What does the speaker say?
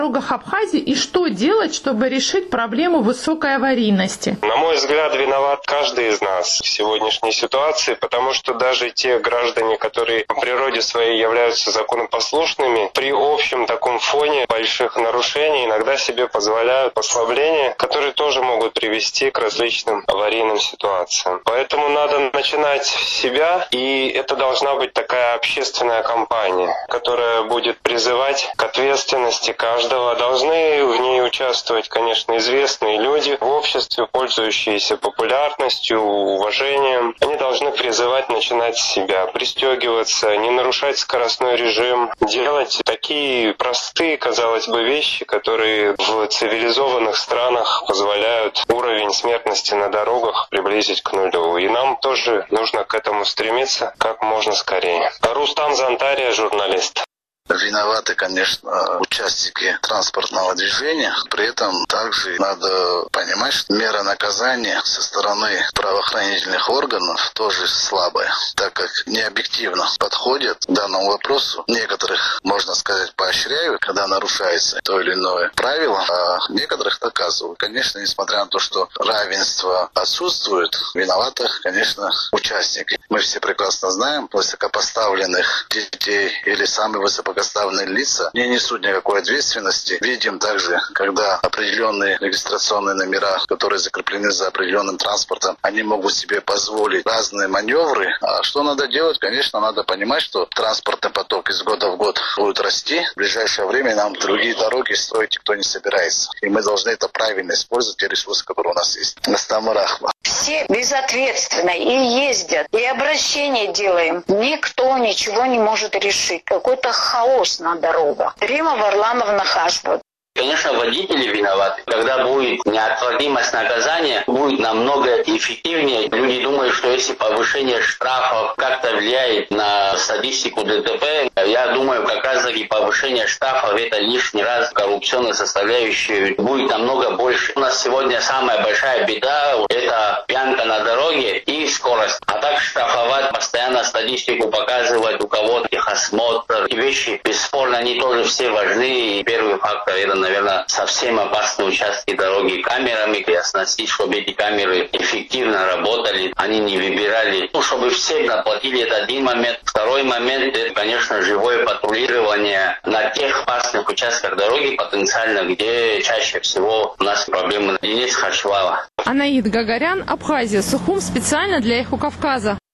дорогах Абхазии и что делать, чтобы решить проблему высокой аварийности? На мой взгляд, виноват каждый из нас в сегодняшней ситуации, потому что даже те граждане, которые по природе своей являются законопослушными, при общем таком фоне больших нарушений иногда себе позволяют послабления, которые тоже могут привести к различным аварийным ситуациям. Поэтому надо начинать с себя, и это должна быть такая общественная кампания, которая будет призывать к ответственности каждого. Должны в ней участвовать, конечно, известные люди в обществе, пользующиеся популярностью, уважением. Они должны призывать начинать с себя, пристегиваться, не нарушать скоростной режим, делать такие простые, казалось бы, вещи, которые в цивилизованных странах позволяют уровень смертности на дорогах приблизить к нулю. И нам тоже нужно к этому стремиться как можно скорее. Рустам Зантария, журналист. Виноваты, конечно, участники транспортного движения. При этом также надо понимать, что мера наказания со стороны правоохранительных органов тоже слабая, так как необъективно подходят к данному вопросу. Некоторых, можно сказать, поощряют, когда нарушается то или иное правило, а некоторых наказывают. Конечно, несмотря на то, что равенство отсутствует, виноваты, конечно, участники. Мы все прекрасно знаем, высокопоставленных детей или самые высокопоставленные лица не несут никакой ответственности. Видим также, когда определенные регистрационные номера, которые закреплены за определенным транспортом, они могут себе позволить разные маневры. А что надо делать? Конечно, надо понимать, что транспортный поток из года в год будет расти. В ближайшее время нам другие дороги строить никто не собирается. И мы должны это правильно использовать, те ресурсы, которые у нас есть. Настамарахма. Все безответственно и ездят, и обращения делаем. Никто ничего не может решить. Какой-то хаос на дорогах. Рима Варламовна Хашбут. Конечно, водители виноваты. Когда будет неотвратимость наказания, будет намного эффективнее. Люди думают, что если повышение штрафов как-то влияет на статистику ДТП, я думаю, как раз таки повышение штрафов это лишний раз коррупционной составляющей будет намного больше. У нас сегодня самая большая беда – это пьянка на дороге и скорость. А так штрафовать, постоянно статистику показывать, у кого-то техосмотр. И вещи, бесспорно, они тоже все важны. И первый фактор – это, наверное, совсем опасные участки дороги камерами и оснастить, чтобы эти камеры эффективно работали, они не выбирали. Чтобы все заплатили, это один момент. Второй момент, это, конечно, живое патрулирование на тех опасных участках дороги потенциально, где чаще всего у нас проблемы. Денис Хачвала. Анаид Гагарян, Абхазия, Сухум, специально для Эхо Кавказа.